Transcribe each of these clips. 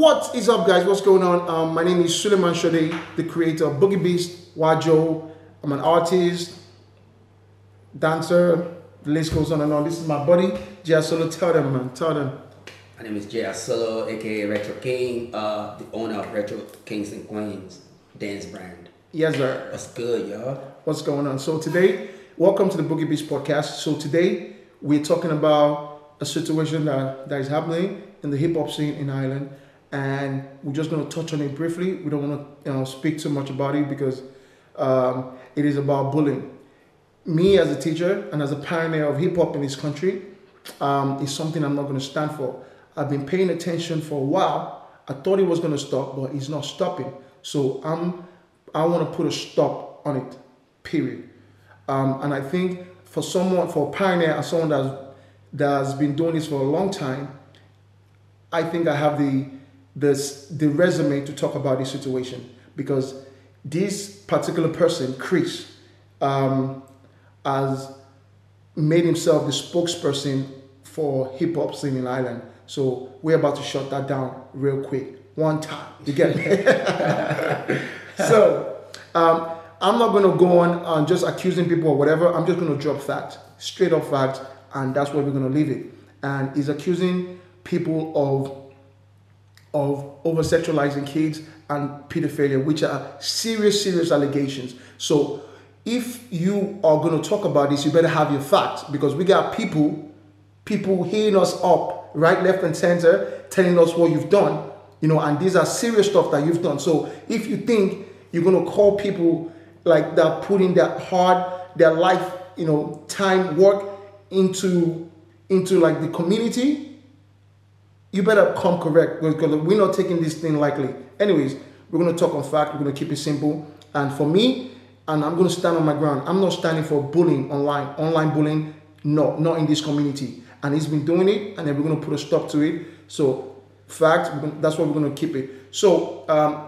What is up, guys? What's going on? My name is Suleiman Shode, the creator of Boogie Beast, Wajo. I'm an artist, dancer. The list goes on and on. This is my buddy, Jay Solo. Tell them, man. Tell them. My name is Jay Solo, aka Retro King, the owner of Retro Kings and Queens dance brand. Yes, sir. What's good, y'all? What's going on? So today, welcome to the Boogie Beast podcast. So today, we're talking about a situation that is happening in the hip hop scene in Ireland, and we're just going to touch on it briefly. We don't want to speak too much about it because it is about bullying. Me as a teacher and as a pioneer of hip hop in this country is something I'm not going to stand for. I've been paying attention for a while. I thought it was going to stop, but it's not stopping. So I want to put a stop on it, period. And I think for a pioneer and someone that's been doing this for a long time, I think I have the resume to talk about this situation, because this particular person, Chris, has made himself the spokesperson for hip hop scene in Ireland. So we're about to shut that down real quick, one time. You get me? So I'm not going to go on just accusing people or whatever. I'm just going to drop facts, straight up facts, and that's where we're going to leave it. And he's accusing people of over-sexualizing kids and pedophilia, which are serious allegations. So if you are going to talk about this, you better have your facts, because we got people hitting us up right, left, and center, telling us what you've done, and these are serious stuff that you've done. So if you think you're going to call people like that, putting their life, time, work into like the community, you better come correct, because we're not taking this thing lightly. Anyways, we're going to talk on fact. We're going to keep it simple. And for me, and I'm going to stand on my ground, I'm not standing for bullying online bullying. No, not in this community. And he's been doing it, and then we're going to put a stop to it. So fact, that's what we're going to keep it. So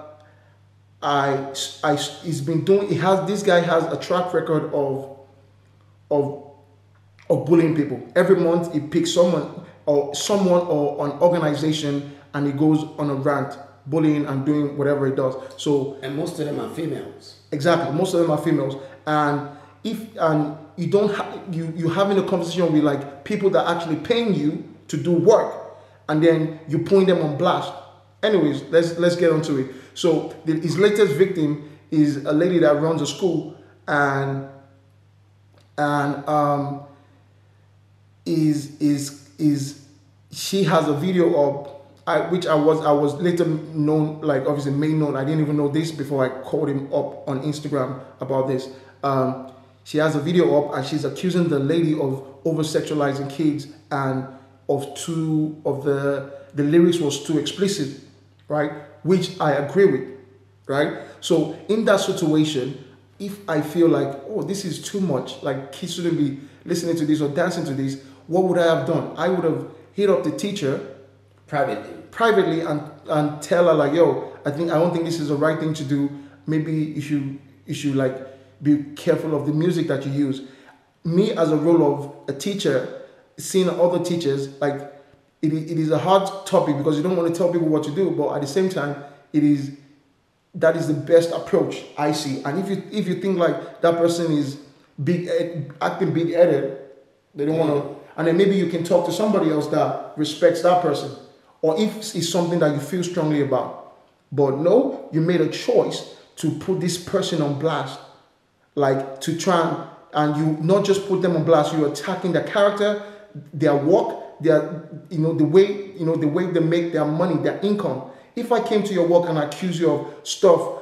he's been doing. This guy has a track record of bullying people. Every month he picks someone or an organization, and he goes on a rant, bullying and doing whatever he does. So, and most of them are females. Exactly, most of them are females. And you don't you having a conversation with like people that are actually paying you to do work, and then you putting them on blast. Anyways, let's get onto it. So his latest victim is a lady that runs a school, and she has a video of which I was later known, like obviously made known. I didn't even know this before I called him up on Instagram about this. She has a video up, and she's accusing the lady of over-sexualizing kids, and the lyrics was too explicit, right? Which I agree with, right? So in that situation, if I feel like, oh, this is too much, like kids shouldn't be listening to this or dancing to this, what would I have done? I would have hit up the teacher privately and tell her like, yo, I don't think this is the right thing to do. Maybe you should like be careful of the music that you use. Me as a role of a teacher, seeing other teachers, like it is a hard topic, because you don't want to tell people what to do, but at the same time, that is the best approach I see. And if you think like that person is acting big-headed, they don't want to, and then maybe you can talk to somebody else that respects that person, or if it's something that you feel strongly about. But no, you made a choice to put this person on blast, like to try and you not just put them on blast, you're attacking their character, their work, the way they make their money, their income. If I came to your work and accuse you of stuff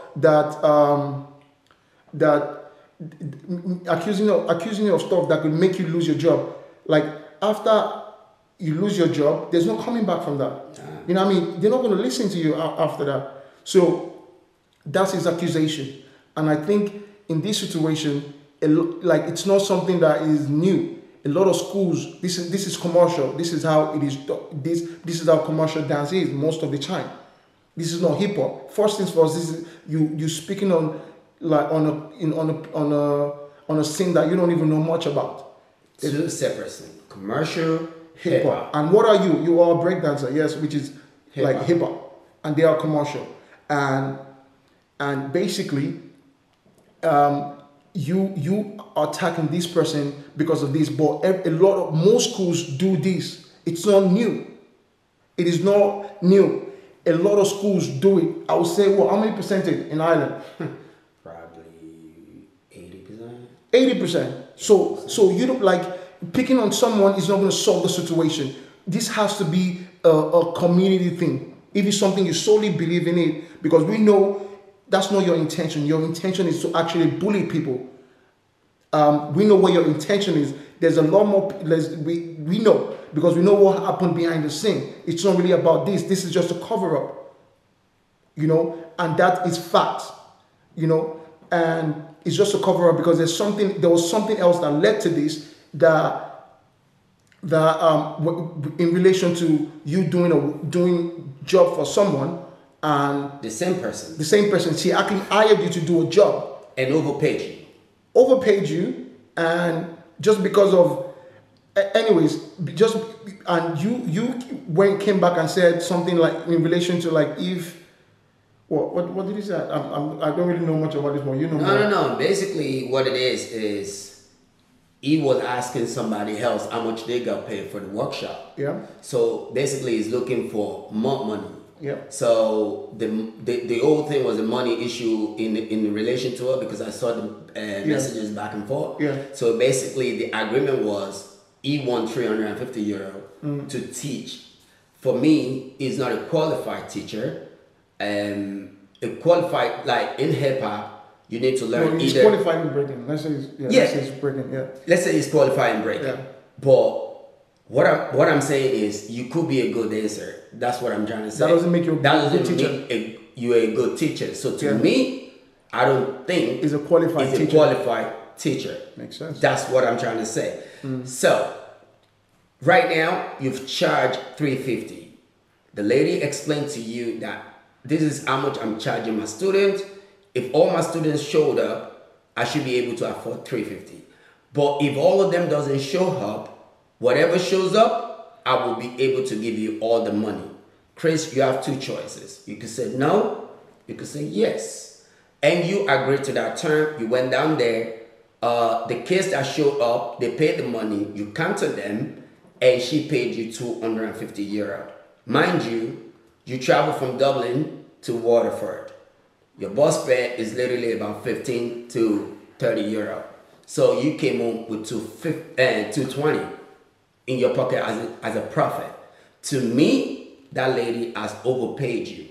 accusing you of stuff that could make you lose your job, like after you lose your job, there's no coming back from that. You know what I mean? They're not going to listen to you after that. So that's his accusation. And I think in this situation, like it's not something that is new. A lot of schools, this is commercial. This is how it is. This is how commercial dance is most of the time. This is not hip hop. First things first, this is you speaking on a scene that you don't even know much about. Two separate things: commercial, hip hop. And what are you? You are a breakdancer, yes, which is hip-hop. Like hip hop. and they are commercial, and basically, you are attacking this person because of this. But most schools do this. It's not new. It is not new. A lot of schools do it. I would say, well, how many percentage in Ireland? Probably 80%. 80%. So you don't like picking on someone is not going to solve the situation. This has to be a community thing. If it's something you solely believe in it, because we know that's not your intention. Your intention is to actually bully people. We know what your intention is. There's a lot more. We know, because we know what happened behind the scene. It's not really about this. This is just a cover up, and that is fact, and it's just a cover up because there was something else that led to this that in relation to you doing job for someone, and the same person, she actually hired you to do a job and overpaid you, and just because of, anyways, and you came back and said something like in relation to like if. What did he say? I don't really know much about this one. No. Basically, what it is he was asking somebody else how much they got paid for the workshop. Yeah. So basically, he's looking for more money. Yeah. So the whole thing was a money issue in relation to it, because I saw the messages back and forth. Yeah. So basically, the agreement was he won €350 to teach. For me, he's not a qualified teacher. A qualified, like in hip hop, you need to learn he's either. qualified in breaking. Let's say he's breaking. Yeah. Let's say he's qualified in breaking. Yeah. But what I'm saying is, you could be a good dancer. That's what I'm trying to say. That doesn't make you a good teacher. Make you're a good teacher. So to me, I don't think he's a qualified teacher. Makes sense. That's what I'm trying to say. So right now, you've charged $350. The lady explained to you that this is how much I'm charging my students. If all my students showed up, I should be able to afford $350. But if all of them doesn't show up, whatever shows up, I will be able to give you all the money. Chris, you have two choices. You can say no, you can say yes. And you agreed to that term. You went down there. The kids that showed up, they paid the money. You counted them, and she paid you €250. Mind you, you travel from Dublin to Waterford. Your bus fare is literally about 15 to €30. So you came home with $220 in your pocket as a profit. To me, that lady has overpaid you.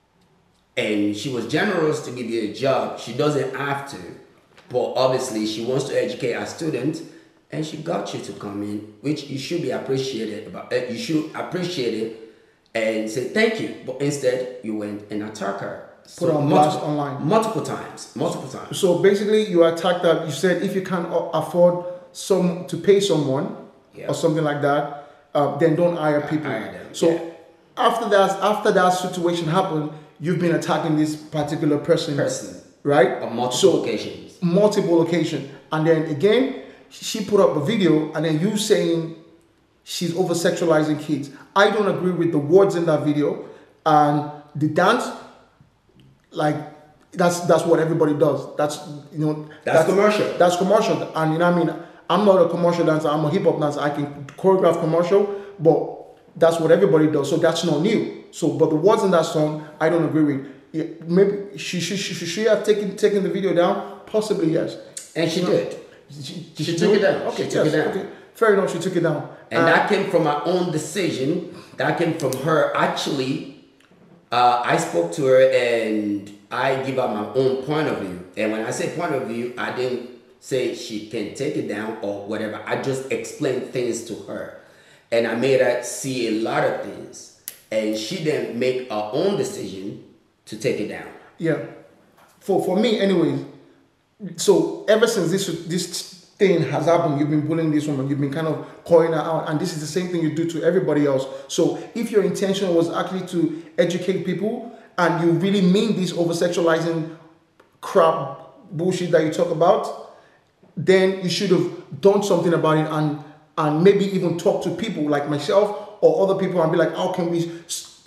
And she was generous to give you a job. She doesn't have to, but obviously she wants to educate her students, and she got you to come in, which you should be appreciated about. You should appreciate it and say thank you. But instead, you went and attacked her. Put on blast online. Multiple times. So basically, you attacked that. You said if you can't afford to pay someone or something like that, then don't hire people. Hire them. So after that situation happened, you've been attacking this particular person. Right? On multiple occasions. Multiple occasions. And then again, she put up a video, and then you saying she's over-sexualizing kids. I don't agree with the words in that video. And the dance, like, that's what everybody does. That's commercial. That's commercial. And I'm not a commercial dancer. I'm a hip-hop dancer. I can choreograph commercial, but that's what everybody does. So that's not new. So, but the words in that song, I don't agree with. Yeah, maybe she should have taken the video down. Possibly, yes. And she did. She took it down. Okay, she took it down. Okay. Fair enough. She took it down. And that came from her own decision. That came from her. Actually, I spoke to her and I give her my own point of view. And when I say point of view, I didn't say she can take it down or whatever. I just explained things to her. And I made her see a lot of things. And she then make her own decision to take it down. Yeah. For me, anyways. So ever since this thing has happened, you've been bullying this woman, you've been kind of calling her out, and this is the same thing you do to everybody else. So if your intention was actually to educate people, and you really mean this over-sexualizing crap bullshit that you talk about, then you should have done something about it, and maybe even talk to people like myself or other people and be like, how can we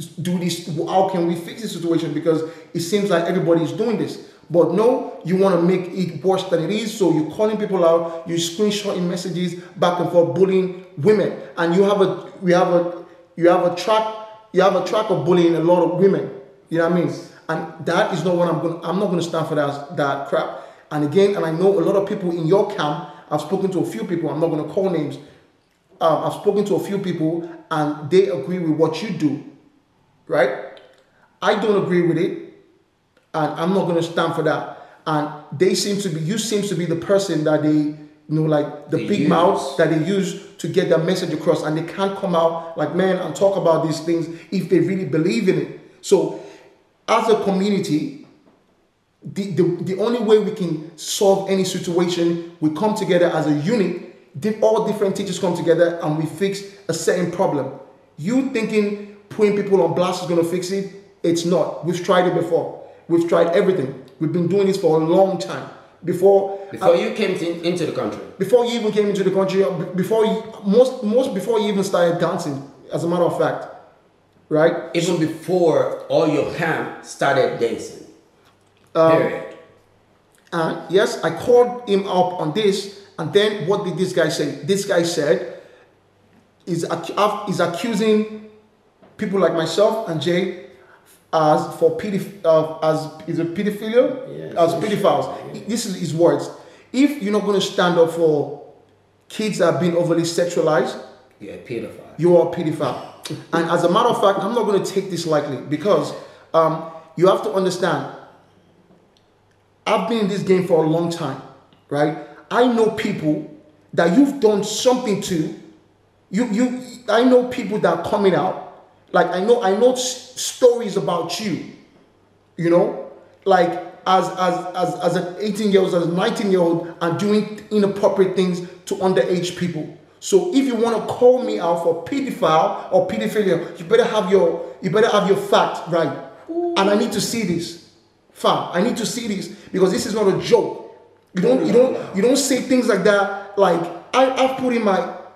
do this? How can we fix the situation? Because it seems like everybody is doing this. But no, you want to make it worse than it is. So you're calling people out, you're screenshotting messages back and forth, bullying women, and you have a track of bullying a lot of women. You know what I mean? And that is not what I'm not gonna stand for that crap. And again, and I know a lot of people in your camp. I've spoken to a few people. I'm not gonna call names. I've spoken to a few people, and they agree with what you do, right? I don't agree with it. And I'm not going to stand for that. And you seem to be the person that they, like the big mouths that they use to get their message across. And they can't come out like, man, and talk about these things if they really believe in it. So as a community, the only way we can solve any situation, we come together as a unit, all different teachers come together and we fix a certain problem. You thinking putting people on blast is going to fix it? It's not. We've tried it before. We've tried everything. We've been doing this for a long time. Before you came into the country. Before you even came into the country, before you even started dancing, as a matter of fact. Right? Even before all your camp started dancing. Period. And yes, I called him up on this, and then what did this guy say? This guy said is accusing people like myself and Jay as pedophilia, as pedophiles. Yeah. This is his words. If you're not going to stand up for kids that have been overly sexualized, you're a pedophile. You are a pedophile. And as a matter of fact, I'm not going to take this lightly because you have to understand. I've been in this game for a long time, right? I know people that you've done something to. I know people that are coming out. Like I know stories about you, like as an 18-year-old, as a 19-year-old, and doing inappropriate things to underage people. So if you want to call me out for pedophile or pedophilia, you better have your fact right. And I need to see this, fam. I need to see this because this is not a joke. You don't say things like that. Like I've put in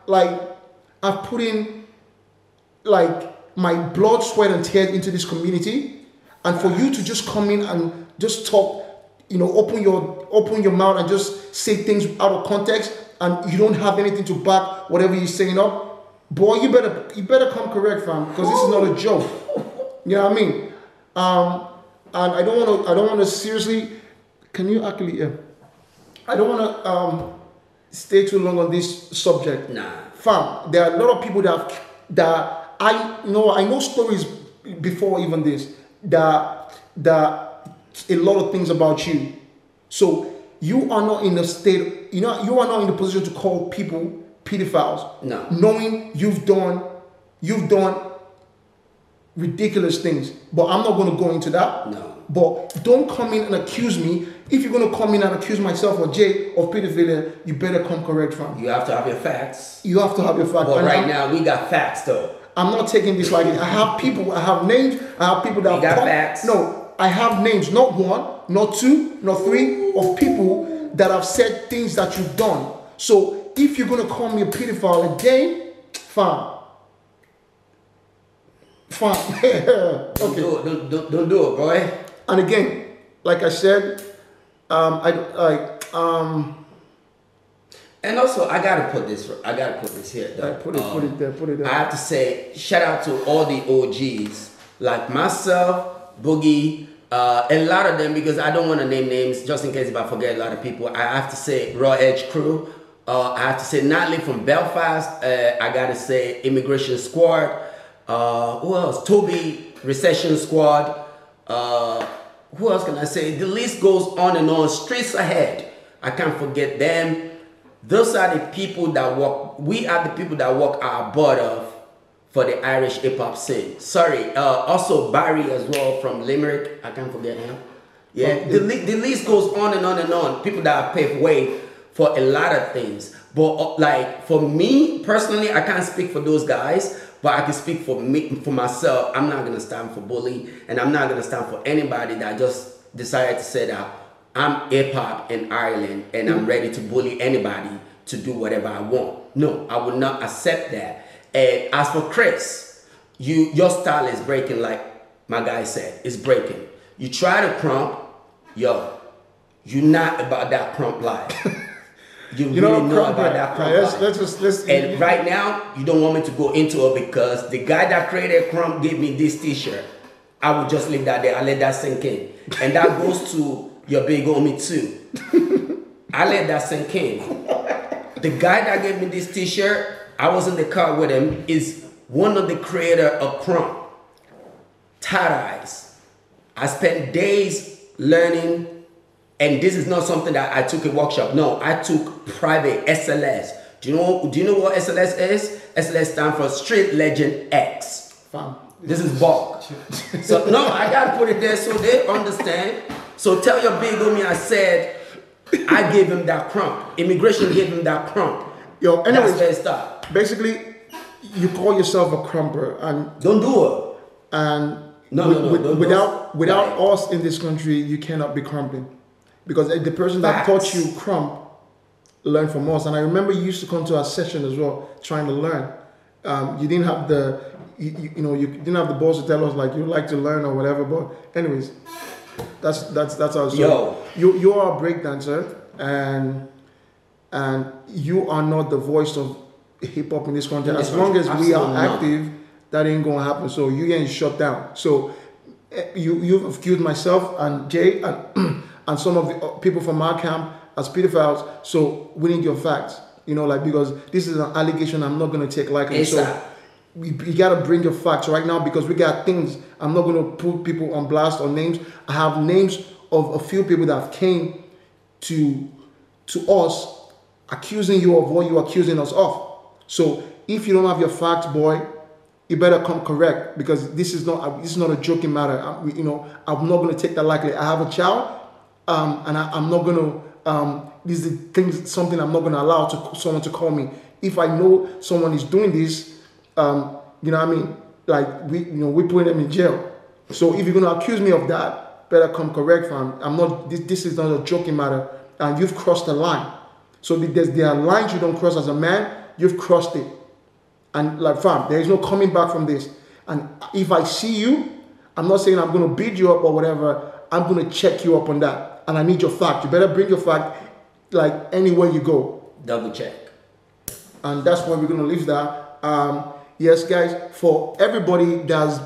my blood, sweat, and tears into this community, and for you to just come in and just talk, open your mouth and just say things out of context, and you don't have anything to back whatever you're saying up, boy, you better come correct, fam, because this is not a joke. You know what I mean? And I don't want to seriously. Can you actually? I don't want to stay too long on this subject. Nah, fam. There are a lot of people that I know stories before even this that a lot of things about you. So you are not in a state, you are not in a position to call people pedophiles. No. Knowing you've done ridiculous things. But I'm not going to go into that. No. But don't come in and accuse me. If you're going to come in and accuse myself or Jay of pedophilia, you better come correct, fam. You have to have your facts. You have to have your facts. But right now, we got facts, though. I'm not taking this like it. I have people, I have names, I have people that got facts. No, I have names, not one, not two, not three, of people that have said things that you've done. So if you're gonna call me a pedophile again, fine. Okay. Don't do it, boy. And again, like I said, and also, I gotta put this here. Though. Put it there. I have to say, shout out to all the OGs like myself, Boogie, a lot of them, because I don't want to name names just in case if I forget a lot of people. I have to say Raw Edge Crew. I have to say Natalie from Belfast. I gotta say Immigration Squad. Who else? Toby Recession Squad. Who else can I say? The list goes on and on. Streets Ahead. I can't forget them. Those are the people that work. We are the people that work our butt off for the Irish hip hop scene. Sorry. Also Barry as well from Limerick. I can't forget him. Yeah. The list goes on and on and on. People that have paved way for a lot of things. But like for me personally, I can't speak for those guys. But I can speak for myself. I'm not gonna stand for bullying, and I'm not gonna stand for anybody that just decided to say that I'm hip hop in Ireland and I'm ready to bully anybody to do whatever I want. No, I will not accept that. And as for Chris, your style is breaking, like my guy said, it's breaking. You try to crump, yo, you're not about that crump life. You really know about that crump life. And right now, you don't want me to go into it because the guy that created crump gave me this t-shirt. I would just leave that there. I let that sink in. And that goes to your big homie too. I let that sink in. The guy that gave me this t-shirt, I was in the car with him, is one of the creator of crump. Tie-dyes. I spent days learning, and this is not something that I took a workshop. No, I took private SLS. Do you know what SLS is? SLS stands for Street Legend X. Fam. This is bulk. So no, I gotta put it there so they understand. So tell your big homie I said I gave him that crump. Immigration gave him that crump. Yo, anyways, that's where it started. Basically, you call yourself a crumper, and don't do it. And without us in this country, you cannot be crumping, because the person that taught you crump learned from us. And I remember you used to come to our session as well, trying to learn. You didn't have the you didn't have the balls to tell us like you like to learn or whatever. But anyways, that's how. So you are a breakdancer, and you are not the voice of hip hop in this country. As long as we are active, that ain't gonna happen. So you getting shut down. So you've accused myself and Jay and some of the people from our camp as pedophiles. So we need your facts. Because this is an allegation I'm not gonna take lightly. So you gotta bring your facts right now, because we got things. I'm not gonna put people on blast or names. I have names of a few people that came to us accusing you of what you're accusing us of. So if you don't have your facts, boy, you better come correct, because this is not a joking matter. I'm not gonna take that lightly. I have a child, and I'm not gonna. This is something I'm not gonna allow someone to call me. If I know someone is doing this, you know what I mean? Like we put them in jail. So if you're gonna accuse me of that, better come correct, fam. I'm not. This is not a joking matter, and you've crossed the line. So there are lines you don't cross as a man. You've crossed it, and like, fam, there is no coming back from this. And if I see you, I'm not saying I'm gonna beat you up or whatever. I'm gonna check you up on that, and I need your fact. You better bring your fact, like anywhere you go. Double check. And that's where we're gonna leave that. Yes, guys, for everybody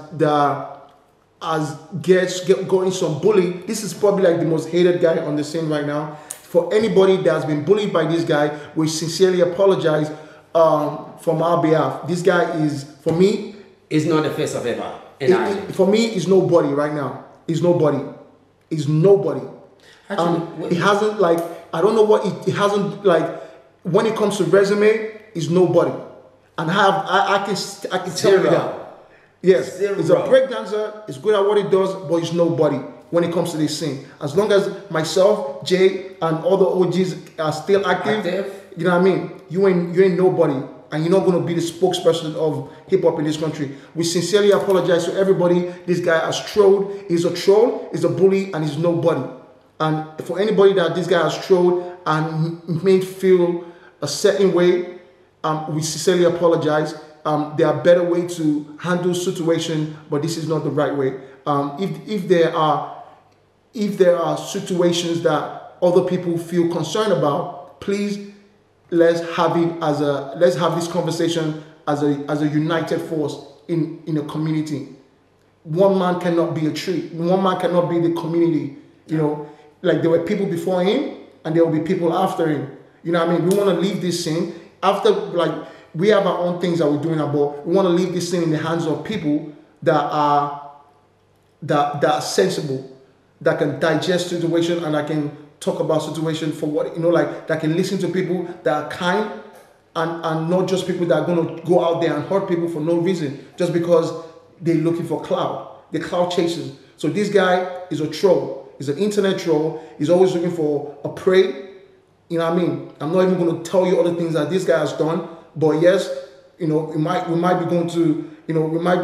going some bully, this is probably like the most hated guy on the scene right now. For anybody that's been bullied by this guy, we sincerely apologize from our behalf. This guy is, for me, is not the face of hip hop. For me, is nobody right now. He's nobody. He's nobody. Actually, it hasn't, like, I don't know what it hasn't, like, when it comes to resume, he's nobody. And I can tell you that. Yes, he's a breakdancer. He's good at what he does, but he's nobody when it comes to this scene. As long as myself, Jay, and all the OGs are still active, you know what I mean? You ain't nobody, and you're not gonna be the spokesperson of hip hop in this country. We sincerely apologize to everybody. This guy has trolled. He's a troll. He's a bully, and he's nobody. And for anybody that this guy has trolled and made feel a certain way, we sincerely apologize. There are better ways to handle situation, but this is not the right way. If there are situations that other people feel concerned about, please let's have this conversation as a united force in a community. One man cannot be a tree. One man cannot be the community. Like there were people before him, and there will be people after him. You know what I mean? We want to leave this scene after, like, we have our own things that we're doing, but we want to leave this thing in the hands of people that are sensible, that can digest situation, and that can talk about situation for what, like, that can listen to people that are kind, and not just people that are going to go out there and hurt people for no reason, just because they're looking for clout. They're clout chasers. So this guy is a troll. He's an internet troll. He's always looking for a prey. You know what I mean? I'm not even going to tell you other things that this guy has done. But yes, we might be going to, we might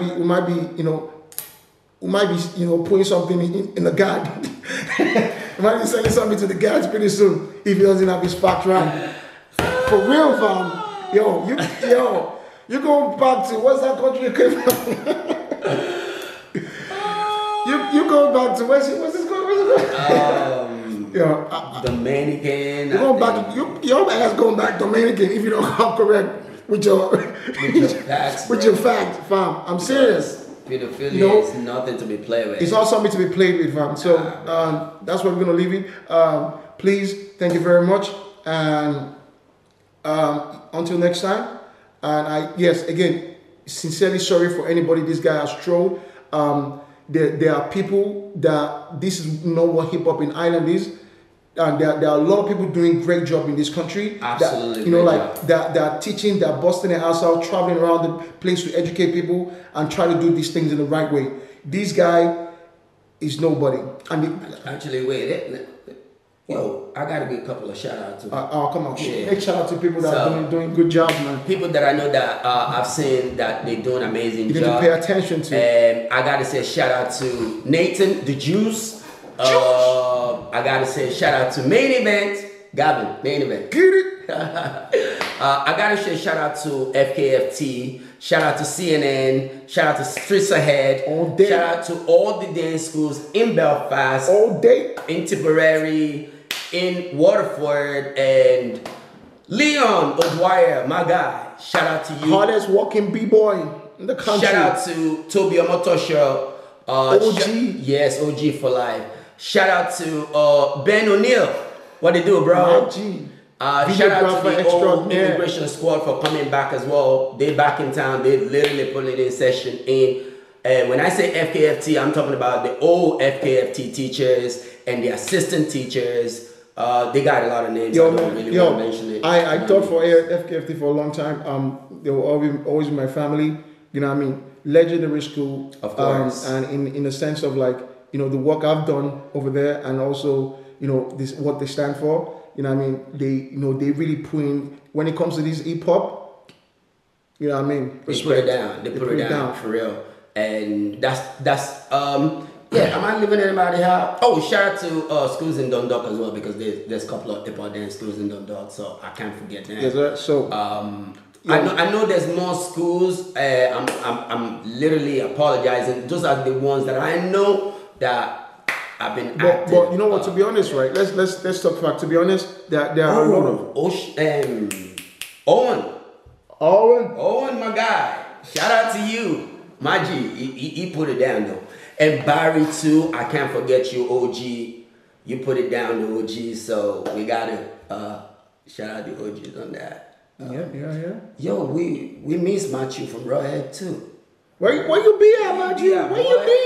be putting something in the guard. We might be sending something to the guards pretty soon if he doesn't have his facts right. For real, fam. You go back to what's that country you came from? you go back to what's this going? Dominican. You go back. Your ass going back Dominican if you don't come correct with your facts, with your facts, fam. I'm serious. Pedophilia is nothing to be played with. It's not something to be played with, fam. So that's where we're gonna leave it. Please, thank you very much, and until next time. And again, sincerely sorry for anybody this guy has trolled. There are people that this is not what hip hop in Ireland is. And there are a lot of people doing great job in this country. Absolutely. That they are teaching, they're busting their ass out, traveling around the place to educate people and try to do these things in the right way. This guy is nobody. Actually, wait. Yo, I gotta give a couple of shout outs to come on. Yeah. Make shout out to people that are doing good jobs, man. People that I know that I've seen that they're doing amazing job. You need to pay attention to. And I gotta say shout out to Nathan, the Juice. I gotta say shout out to Main Event, Gavin, Main Event. Get it? I gotta say shout out to FKFT, shout out to CNN, shout out to Streets Ahead, all day. Shout out to all the dance schools in Belfast, all day, in Tipperary, in Waterford, and Leon O'Dwyer, my guy. Shout out to you. Hardest walking b-boy in the country. Shout out to Toby Omotosho. OG. Yes, OG for life. Shout out to Ben O'Neill. What they do, bro? G. Shout out to the old immigration squad for coming back as well. They back in town. They literally put it in session in. And when I say FKFT, I'm talking about the old FKFT teachers and the assistant teachers. They got a lot of names. I don't really want to mention it. I taught for FKFT for a long time. They were always my family. You know what I mean? Legendary school. Of course. And in the sense of like, the work I've done over there, and also, this what they stand for. You know what I mean? They really put in, when it comes to this hip hop, you know what I mean? They put it down. They put it down for real. And that's am I leaving anybody out? Oh, shout out to schools in Dundalk as well, because there's a couple of hip hop dance schools in Dundalk, so I can't forget that. Yes, sir. So I know there's more schools. I'm literally apologizing. Those are the ones that I know that I've been active. But you know what? To be honest, right? Let's talk fact. To be honest, there are a lot of Owen, my guy. Shout out to you, my G. He put it down though. And Barry too. I can't forget you, OG. You put it down to OG. So we gotta shout out the OGs on that. Yeah. Yo, we miss Matthew from Rawhead too. Where you be at, Matthew? Where you be?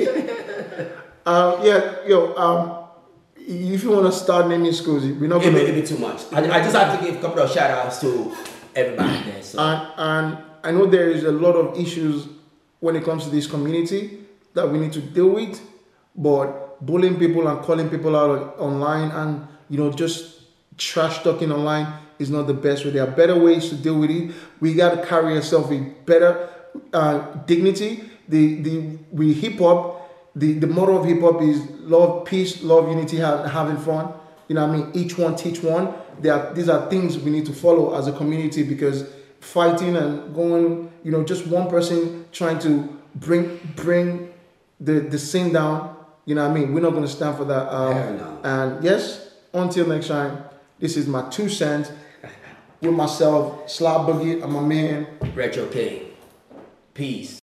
If you want to start naming schools, we're not gonna. It'll be too much. I just have to give a couple of shout outs to everybody there. So. And I know there is a lot of issues when it comes to this community that we need to deal with, but bullying people and calling people out online and just trash talking online is not the best way. There are better ways to deal with it. We got to carry ourselves with better dignity. We hip hop. The motto of hip hop is love, peace, love, unity, having fun. You know what I mean? Each one teach one. These are things we need to follow as a community, because fighting and going, just one person trying to bring the scene down. You know what I mean? We're not going to stand for that. No. And yes, until next time, this is my 2 cents with myself, Slap Boogie, and my man Retro King. Peace.